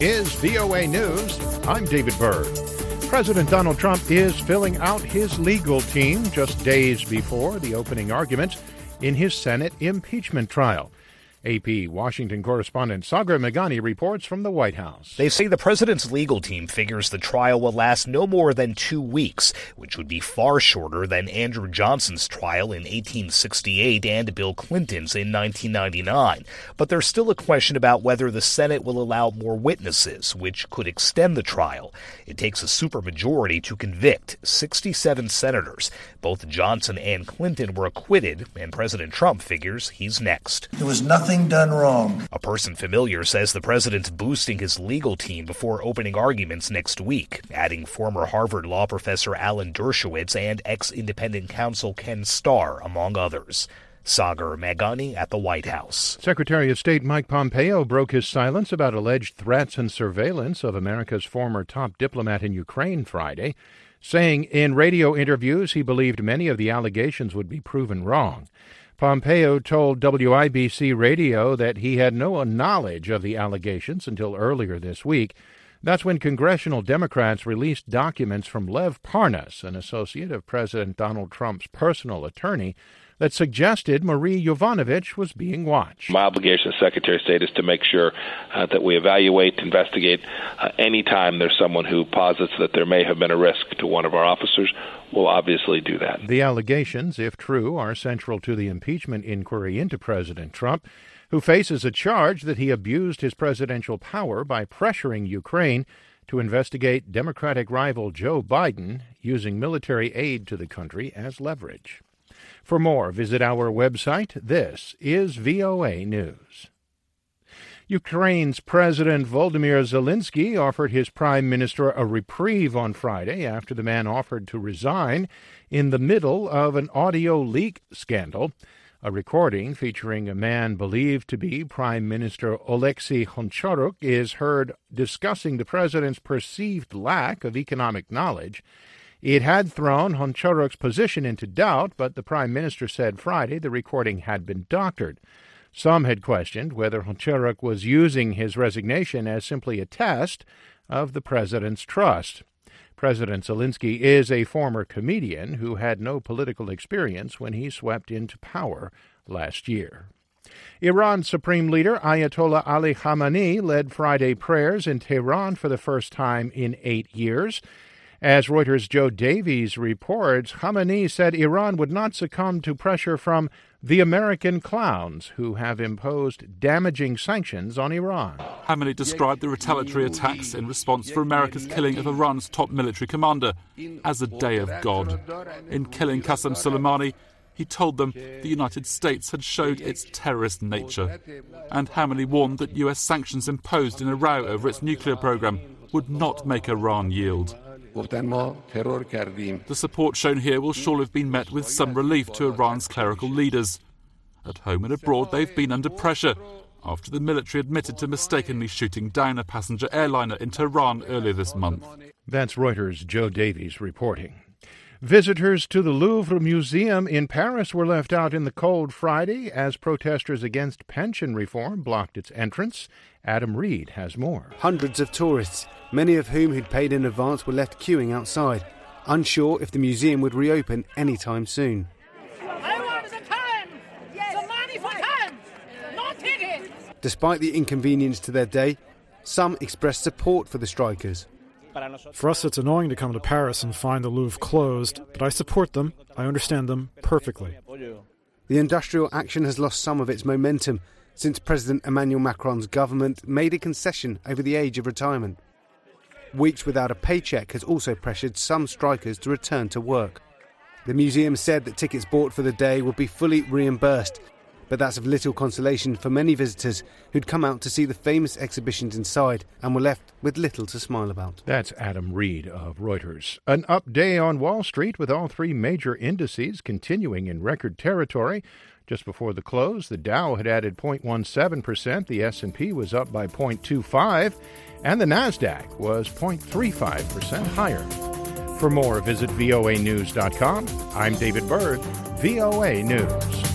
Is VOA News. I'm David Byrd. President Donald Trump is filling out his legal team just days before the opening arguments in his Senate impeachment trial. AP Washington correspondent Sagar Meghani reports from the White House. They say the president's legal team figures the trial will last no more than 2 weeks, which would be far shorter than Andrew Johnson's trial in 1868 and Bill Clinton's in 1999. But there's still a question about whether the Senate will allow more witnesses, which could extend the trial. It takes a supermajority to convict 67 senators. Both Johnson and Clinton were acquitted, and President Trump figures he's next. There was nothing done wrong. A person familiar says the president's boosting his legal team before opening arguments next week, adding former Harvard law professor Alan Dershowitz and ex-independent counsel Ken Starr, among others. Sagar Meghani at the White House. Secretary of State Mike Pompeo broke his silence about alleged threats and surveillance of America's former top diplomat in Ukraine Friday, saying in radio interviews he believed many of the allegations would be proven wrong. Pompeo told WIBC Radio that he had no knowledge of the allegations until earlier this week. That's when congressional Democrats released documents from Lev Parnas, an associate of President Donald Trump's personal attorney, that suggested Marie Yovanovitch was being watched. My obligation as Secretary of State is to make sure that we evaluate, investigate any time there's someone who posits that there may have been a risk to one of our officers. We'll obviously do that. The allegations, if true, are central to the impeachment inquiry into President Trump, who faces a charge that he abused his presidential power by pressuring Ukraine to investigate Democratic rival Joe Biden, using military aid to the country as leverage. For more, visit our website. This is VOA News. Ukraine's President Volodymyr Zelensky offered his prime minister a reprieve on Friday after the man offered to resign in the middle of an audio leak scandal. A recording featuring a man believed to be Prime Minister Oleksiy Honcharuk is heard discussing the president's perceived lack of economic knowledge. It had thrown Honcharuk's position into doubt, but the prime minister said Friday the recording had been doctored. Some had questioned whether Honcharuk was using his resignation as simply a test of the president's trust. President Zelensky is a former comedian who had no political experience when he swept into power last year. Iran's Supreme Leader Ayatollah Ali Khamenei led Friday prayers in Tehran for the first time in 8 years. As Reuters' Joe Davies reports, Khamenei said Iran would not succumb to pressure from the American clowns who have imposed damaging sanctions on Iran. Khamenei described the retaliatory attacks in response for America's killing of Iran's top military commander as a day of God. In killing Qasem Soleimani, he told them the United States had showed its terrorist nature. And Khamenei warned that US sanctions imposed in a row over its nuclear program would not make Iran yield. The support shown here will surely have been met with some relief to Iran's clerical leaders. At home and abroad, they've been under pressure after the military admitted to mistakenly shooting down a passenger airliner in Tehran earlier this month. That's Reuters' Joe Davies reporting. Visitors to the Louvre Museum in Paris were left out in the cold Friday as protesters against pension reform blocked its entrance. Adam Reed has more. Hundreds of tourists, many of whom who'd paid in advance, were left queuing outside, unsure if the museum would reopen any time soon. I want the time! Yes. The money for time! No ticket! Despite the inconvenience to their day, some expressed support for the strikers. For us, it's annoying to come to Paris and find the Louvre closed, but I support them. I understand them perfectly. The industrial action has lost some of its momentum since President Emmanuel Macron's government made a concession over the age of retirement. Weeks without a paycheck has also pressured some strikers to return to work. The museum said that tickets bought for the day would be fully reimbursed, but that's of little consolation for many visitors who'd come out to see the famous exhibitions inside and were left with little to smile about. That's Adam Reed of Reuters. An up day on Wall Street with all three major indices continuing in record territory. Just before the close, the Dow had added 0.17%, the S&P was up by 0.25%, and the Nasdaq was 0.35% higher. For more, visit voanews.com. I'm David Byrd, VOA News.